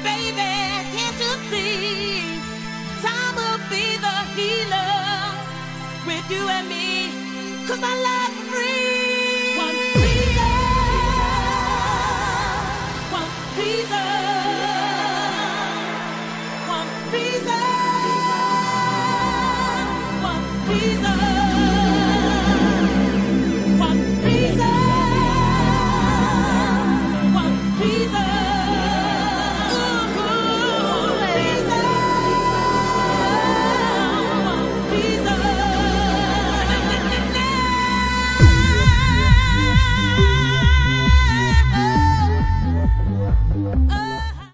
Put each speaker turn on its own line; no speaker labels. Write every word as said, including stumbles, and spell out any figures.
baby, can't you see? Time will be the healer with you and me, 'cause my love's free. One reason, one reason.